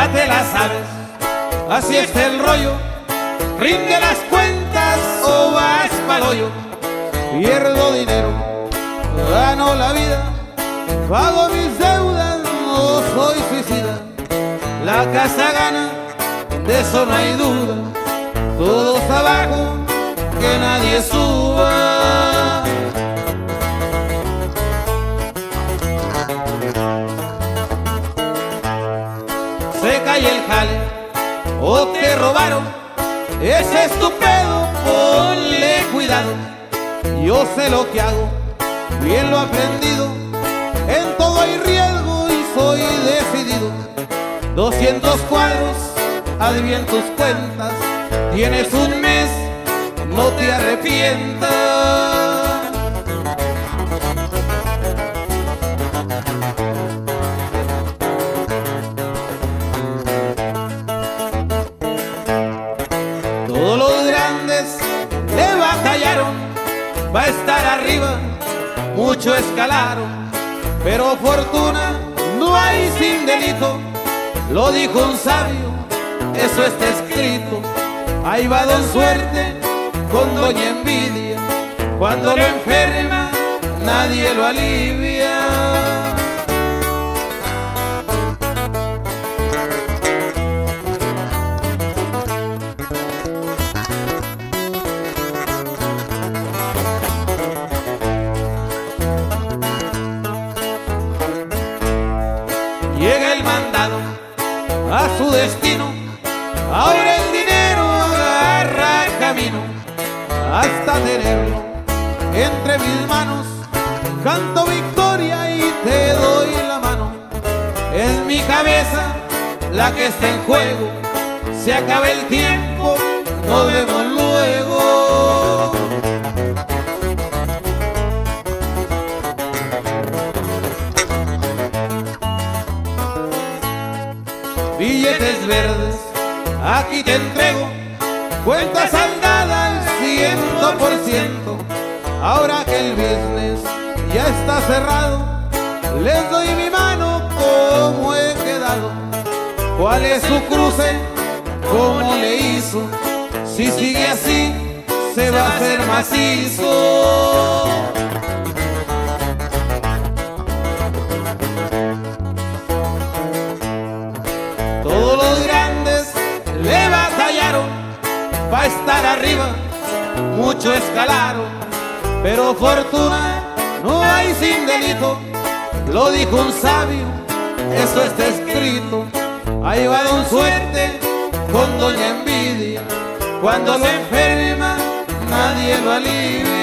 ya te la sabes, así es el rollo. Rinde las cuentas o vas pa'l hoyo. Pierdo dinero, gano la vida, pago mis deudas, no soy suicida. La casa gana, de eso no hay duda. Todos abajo, que nadie suba. Se cae el jale o te robaron, ese es tu pedo, ponle cuidado. Yo sé lo que hago, bien lo he aprendido, en todo hay riesgo y soy decidido. 200 cuadros, haz bien tus cuentas, tienes un mes, no te arrepientas. Todos los grandes le batallaron, va a estar arriba, mucho escalaron, pero fortuna no hay sin delito, lo dijo un sabio, eso está escrito. Ahí va don Suerte con doña Envidia, cuando lo enferma nadie lo alivia. Llega el mandado a su destino, ahora el dinero agarra camino. Hasta tenerlo entre mis manos, canto victoria y te doy la mano. Es mi cabeza la que está en juego, se acaba el tiempo, nos vemos luego. Billetes verdes, aquí te entrego, cuentas saldadas al 100%. Ahora que el business ya está cerrado, les doy mi mano como he quedado. ¿Cuál es su cruce? ¿Cómo le hizo? Si sigue así, se va a hacer macizo. Todos los grandes le batallaron, va a estar arriba, mucho escalaron, pero fortuna no hay sin delito, lo dijo un sabio, eso está escrito. Ahí va don Suerte con doña Envidia, cuando se enferma nadie lo alivia.